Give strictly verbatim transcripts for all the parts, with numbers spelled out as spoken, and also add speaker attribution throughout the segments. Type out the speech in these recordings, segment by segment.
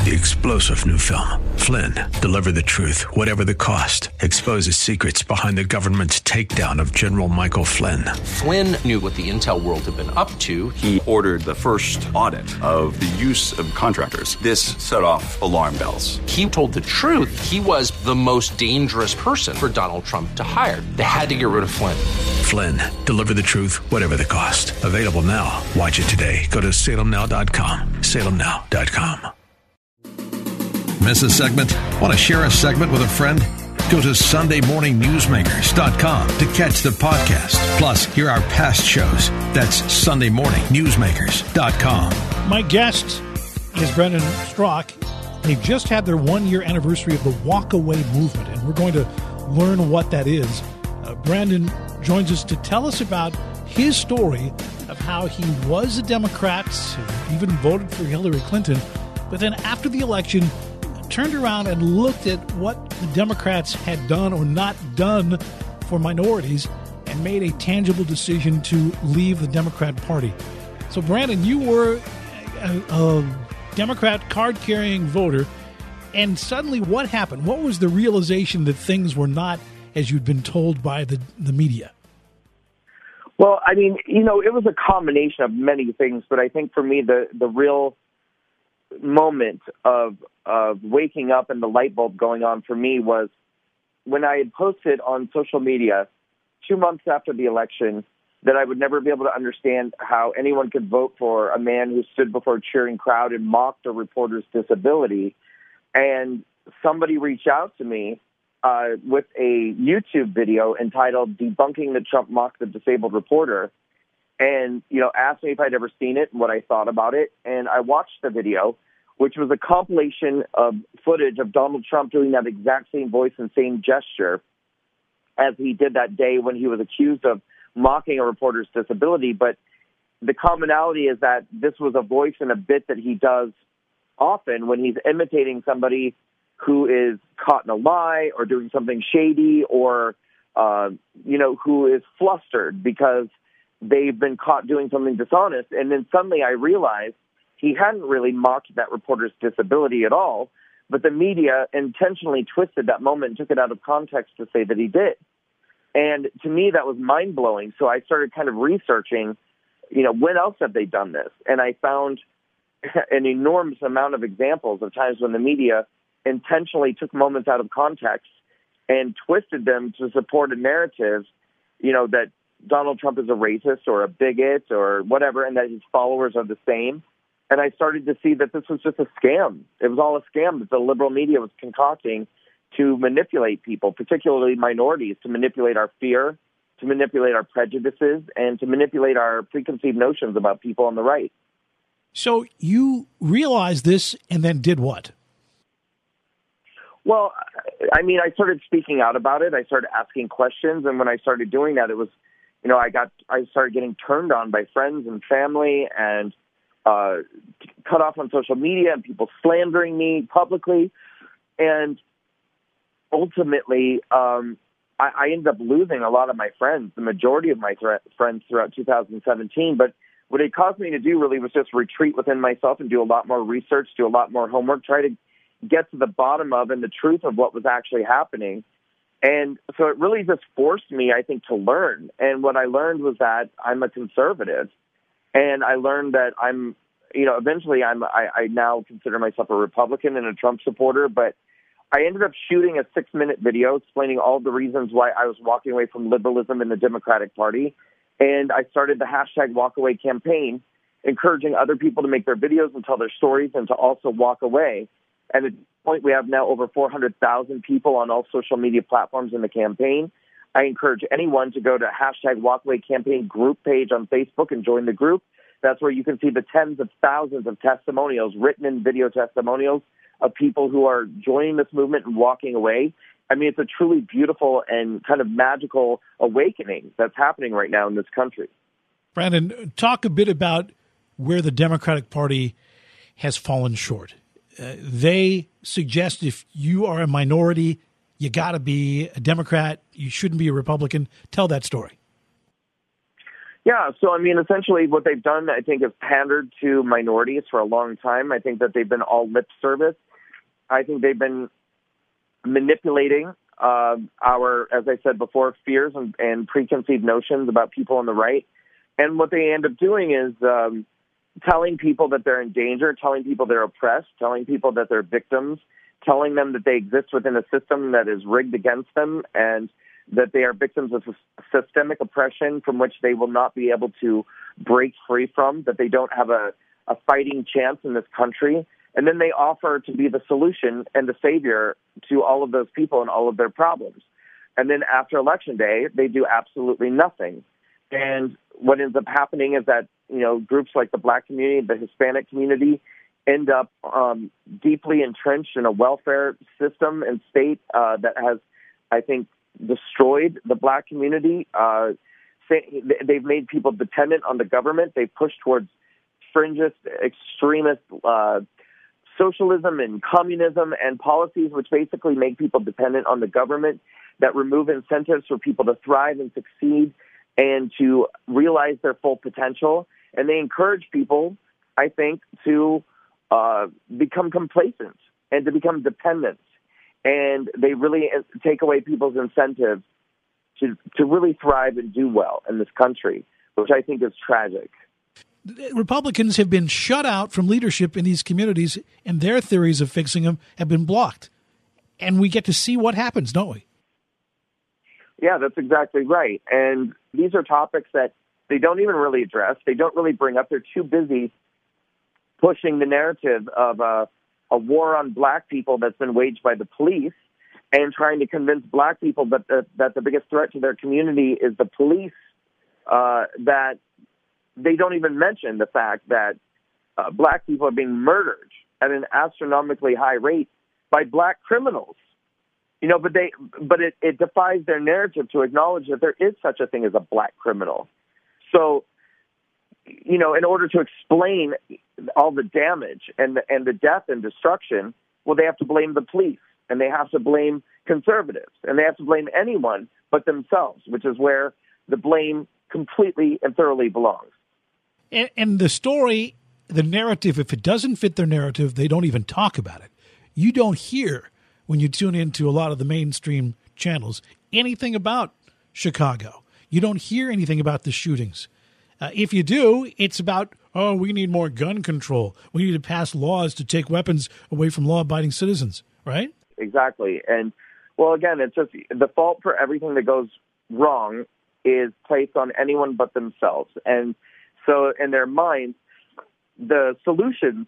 Speaker 1: The explosive new film, Flynn, deliver the truth, whatever the cost, exposes secrets behind the government's takedown of General Michael Flynn.
Speaker 2: Flynn knew what the intel world had been up to.
Speaker 3: He ordered the first audit of the use of contractors. This set off alarm bells.
Speaker 2: He told the truth. He was the most dangerous person for Donald Trump to hire. They had to get rid of Flynn.
Speaker 1: Flynn, deliver the truth, whatever the cost. Available now. Watch it today. Go to salem now dot com. salem now dot com.
Speaker 4: Miss a segment? Want to share a segment with a friend? Go to sunday morning newsmakers dot com to catch the podcast. Plus, hear our past shows. That's sunday morning newsmakers dot com.
Speaker 5: My guest is Brendan Straka. They've just had their one-year anniversary of the Walkaway movement, and we're going to learn what that is. Uh, Brandon joins us to tell us about his story of how he was a Democrat, even voted for Hillary Clinton, but then after the election, turned around and looked at what the Democrats had done or not done for minorities and made a tangible decision to leave the Democrat Party. So, Brandon, you were a, a Democrat card-carrying voter, and suddenly what happened? What was the realization that things were not as you'd been told by the, the media?
Speaker 6: Well, I mean, you know, it was a combination of many things, but I think for me the, the real moment of of waking up and the light bulb going on for me was when I had posted on social media two months after the election that I would never be able to understand how anyone could vote for a man who stood before a cheering crowd and mocked a reporter's disability. And somebody reached out to me uh, with a YouTube video entitled "Debunking the Trump Mocked the Disabled Reporter," and, you know, asked me if I'd ever seen it and what I thought about it. And I watched the video, which was a compilation of footage of Donald Trump doing that exact same voice and same gesture as he did that day when he was accused of mocking a reporter's disability. But the commonality is that this was a voice and a bit that he does often when he's imitating somebody who is caught in a lie or doing something shady or, uh, you know, who is flustered because they've been caught doing something dishonest. And then suddenly I realized he hadn't really mocked that reporter's disability at all, but the media intentionally twisted that moment and took it out of context to say that he did. And to me, that was mind-blowing. So I started kind of researching, you know, when else have they done this? And I found an enormous amount of examples of times when the media intentionally took moments out of context and twisted them to support a narrative, you know, that Donald Trump is a racist or a bigot or whatever, and that his followers are the same. And I started to see that this was just a scam. It was all a scam that the liberal media was concocting to manipulate people, particularly minorities, to manipulate our fear, to manipulate our prejudices, and to manipulate our preconceived notions about people on the right.
Speaker 5: So you realized this and then did what?
Speaker 6: Well, I mean, I started speaking out about it. I started asking questions. And when I started doing that, it was, you know, I got, I started getting turned on by friends and family and uh, cut off on social media and people slandering me publicly. And ultimately, um, I, I ended up losing a lot of my friends, the majority of my th- friends throughout two thousand seventeen. But what it caused me to do really was just retreat within myself and do a lot more research, do a lot more homework, try to get to the bottom of and the truth of what was actually happening. And so it really just forced me, I think, to learn. And what I learned was that I'm a conservative. And I learned that I'm, you know, eventually I'm, I, I now consider myself a Republican and a Trump supporter. But I ended up shooting a six-minute video explaining all the reasons why I was walking away from liberalism in the Democratic Party. And I started the hashtag walkaway campaign, encouraging other people to make their videos and tell their stories and to also walk away. And at this point, we have now over four hundred thousand people on all social media platforms in the campaign. I encourage anyone to go to hashtag walkaway campaign group page on Facebook and join the group. That's where you can see the tens of thousands of testimonials, written and video testimonials of people who are joining this movement and walking away. I mean, it's a truly beautiful and kind of magical awakening that's happening right now in this country.
Speaker 5: Brandon, talk a bit about where the Democratic Party has fallen short. Uh, they suggest if you are a minority, you got to be a Democrat. You shouldn't be a Republican. Tell that story.
Speaker 6: Yeah, so I mean, essentially what they've done, I think, is pandered to minorities for a long time. I think that they've been all lip service. I think they've been manipulating uh, our, as I said before, fears and, and preconceived notions about people on the right. And what they end up doing is um, telling people that they're in danger, telling people they're oppressed, telling people that they're victims, telling them that they exist within a system that is rigged against them and that they are victims of systemic oppression from which they will not be able to break free from, that they don't have a, a fighting chance in this country. And then they offer to be the solution and the savior to all of those people and all of their problems. And then after Election Day, they do absolutely nothing. And what ends up happening is that, you know, groups like the Black community, the Hispanic community, end up um, deeply entrenched in a welfare system and state uh, that has, I think, destroyed the Black community. Uh, they've made people dependent on the government. They've pushed towards fringist, extremist uh, socialism and communism and policies which basically make people dependent on the government, that remove incentives for people to thrive and succeed and to realize their full potential. And they encourage people, I think, to uh, become complacent and to become dependent. And they really take away people's incentives to, to really thrive and do well in this country, which I think is tragic.
Speaker 5: Republicans have been shut out from leadership in these communities, and their theories of fixing them have been blocked. And we get to see what happens, don't we?
Speaker 6: Yeah, that's exactly right. And these are topics that they don't even really address. They don't really bring up. They're too busy pushing the narrative of a, a war on Black people that's been waged by the police and trying to convince Black people that the, that the biggest threat to their community is the police, uh, that they don't even mention the fact that uh, Black people are being murdered at an astronomically high rate by Black criminals. You know, but they, but it, it defies their narrative to acknowledge that there is such a thing as a Black criminal. So, you know, in order to explain all the damage and the, and the death and destruction, well, they have to blame the police, and they have to blame conservatives, and they have to blame anyone but themselves, which is where the blame completely and thoroughly belongs.
Speaker 5: And, and the story, the narrative, if it doesn't fit their narrative, they don't even talk about it. You don't hear, when you tune into a lot of the mainstream channels, anything about Chicago. You don't hear anything about the shootings. Uh, if you do, it's about, oh, we need more gun control. We need to pass laws to take weapons away from law-abiding citizens, right?
Speaker 6: Exactly. And, well, again, it's just the fault for everything that goes wrong is placed on anyone but themselves. And so in their minds, the solutions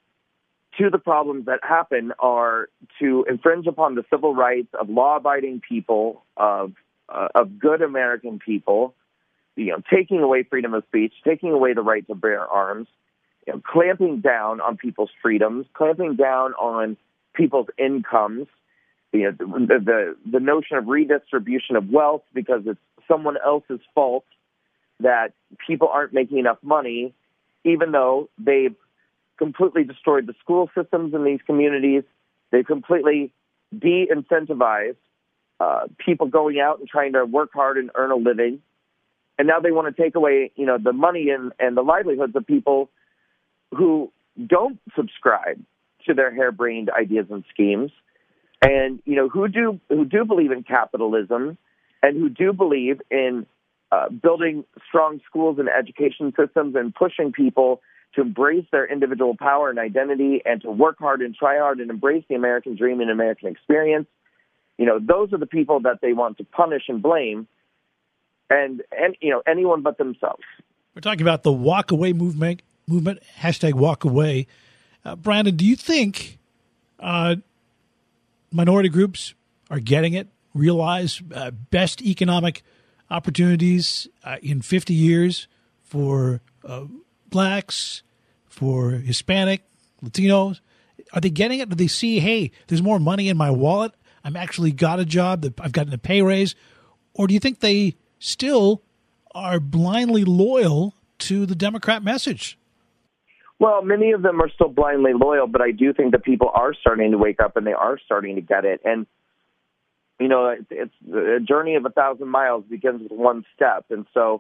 Speaker 6: to the problems that happen are to infringe upon the civil rights of law-abiding people, of uh, of good American people, you know, taking away freedom of speech, taking away the right to bear arms, you know, clamping down on people's freedoms, clamping down on people's incomes, you know, the, the, the notion of redistribution of wealth because it's someone else's fault that people aren't making enough money, even though they've completely destroyed the school systems in these communities. They've completely de-incentivized uh, people going out and trying to work hard and earn a living. And now they want to take away, you know, the money and, and the livelihoods of people who don't subscribe to their harebrained ideas and schemes, and, you know, who do who do believe in capitalism and who do believe in uh, building strong schools and education systems and pushing people to embrace their individual power and identity and to work hard and try hard and embrace the American dream and American experience. You know, those are the people that they want to punish and blame, and, and you know, anyone but themselves.
Speaker 5: We're talking about the walk away movement, movement hashtag walk away. Uh, Brandon, do you think uh, minority groups are getting it, realize uh, best economic opportunities uh, in fifty years for uh, Blacks, for Hispanic, Latinos? Are they getting it? Do they see, hey, there's more money in my wallet? I'm actually got a job, that I've gotten a pay raise? Or do you think they still are blindly loyal to the Democrat message?
Speaker 6: Well, many of them are still blindly loyal, but I do think that people are starting to wake up and they are starting to get it. And, you know, it's, it's a journey of a thousand miles begins with one step. And so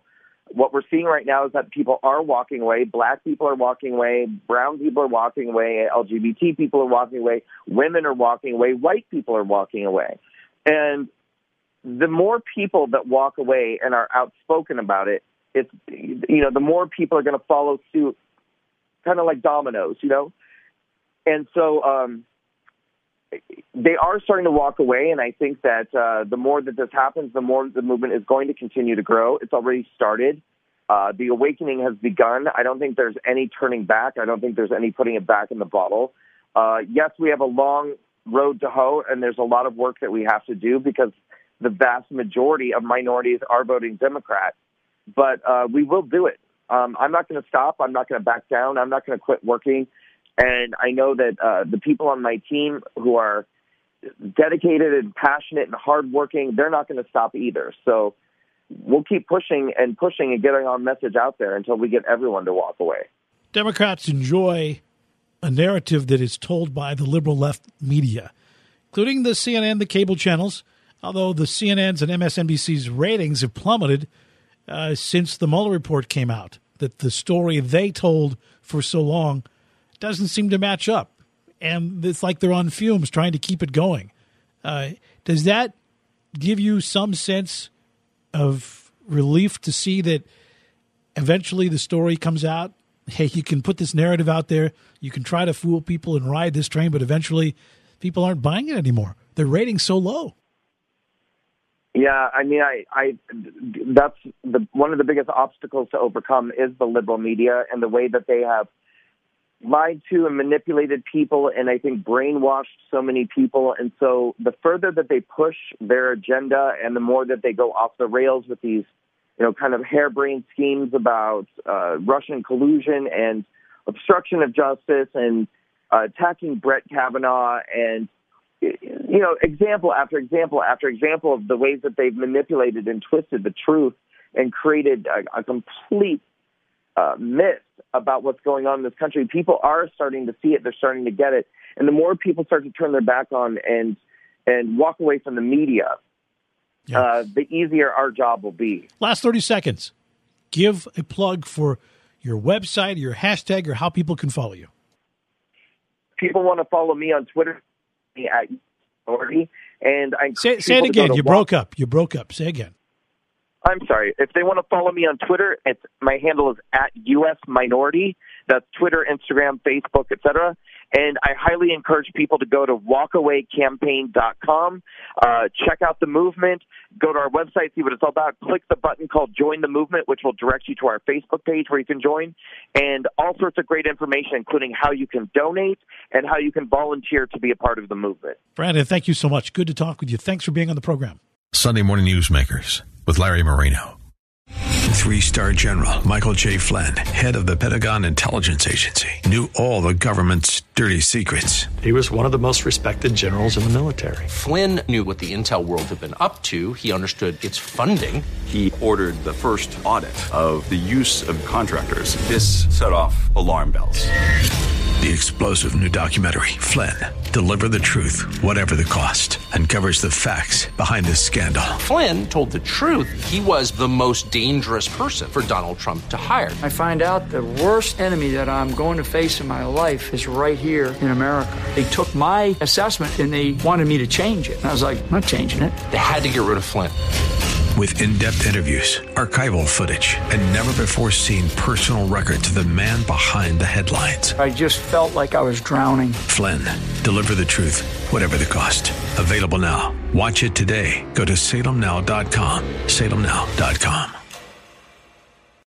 Speaker 6: what we're seeing right now is that people are walking away. Black people are walking away. Brown people are walking away. L G B T people are walking away. Women are walking away. White people are walking away. And the more people that walk away and are outspoken about it, it's, you know, the more people are going to follow suit, kind of like dominoes, you know? And so um, they are starting to walk away, and I think that uh, the more that this happens, the more the movement is going to continue to grow. It's already started. Uh, the awakening has begun. I don't think there's any turning back. I don't think there's any putting it back in the bottle. Uh, yes, we have a long road to hoe, and there's a lot of work that we have to do because the vast majority of minorities are voting Democrat. But uh, we will do it. Um, I'm not going to stop. I'm not going to back down. I'm not going to quit working. And I know that uh, the people on my team who are dedicated and passionate and hardworking, they're not going to stop either. So we'll keep pushing and pushing and getting our message out there until we get everyone to walk away.
Speaker 5: Democrats enjoy a narrative that is told by the liberal left media, including the C N N, the cable channels, although the C N N's and M S N B C's ratings have plummeted uh, since the Mueller report came out, that the story they told for so long doesn't seem to match up. And it's like they're on fumes trying to keep it going. Uh, does that give you some sense of relief to see that eventually the story comes out? Hey, you can put this narrative out there. You can try to fool people and ride this train, but eventually people aren't buying it anymore. Their rating's so low.
Speaker 6: Yeah, I mean, I, I that's the one of the biggest obstacles to overcome is the liberal media and the way that they have lied to and manipulated people, and I think brainwashed so many people. And so the further that they push their agenda and the more that they go off the rails with these, you know, kind of harebrained schemes about uh, Russian collusion and obstruction of justice and uh, attacking Brett Kavanaugh and, you know, example after example after example of the ways that they've manipulated and twisted the truth and created a, a complete uh, myth about what's going on in this country. People are starting to see it. They're starting to get it. And the more people start to turn their back on and and walk away from the media, yeah. uh, the easier our job will be.
Speaker 5: Last thirty seconds. Give a plug for your website, your hashtag, or how people can follow you.
Speaker 6: People want to follow me on Twitter at Minority. And I
Speaker 5: say, say it again. You walk- broke up. You broke up. Say again.
Speaker 6: I'm sorry. If they want to follow me on Twitter, it's my handle is at U S Minority. That's Twitter, Instagram, Facebook, et cetera. And I highly encourage people to go to walk away campaign dot com, uh, check out the movement, go to our website, see what it's all about. Click the button called Join the Movement, which will direct you to our Facebook page where you can join, and all sorts of great information, including how you can donate and how you can volunteer to be a part of the movement.
Speaker 5: Brandon, thank you so much. Good to talk with you. Thanks for being on the program.
Speaker 4: Sunday Morning Newsmakers with Larry Marino.
Speaker 1: Three-star General Michael J. Flynn, head of the Pentagon Intelligence Agency, knew all the government's dirty secrets.
Speaker 7: He was one of the most respected generals in the military.
Speaker 2: Flynn knew what the intel world had been up to. He understood its funding.
Speaker 3: He ordered the first audit of the use of contractors. This set off alarm bells.
Speaker 1: The explosive new documentary, Flynn, Deliver the Truth, Whatever the Cost, uncovers the facts behind this scandal.
Speaker 2: Flynn told the truth. He was the most dangerous person for Donald Trump to hire.
Speaker 8: I find out the worst enemy that I'm going to face in my life is right here in America. They took my assessment and they wanted me to change it. And I was like, I'm not changing it.
Speaker 2: They had to get rid of Flynn.
Speaker 1: With in-depth interviews, archival footage, and never-before-seen personal records of the man behind the headlines.
Speaker 8: I just felt like I was drowning.
Speaker 1: Flynn, Deliver the Truth, Whatever the Cost. Available now. Watch it today. Go to salem now dot com. salem now dot com.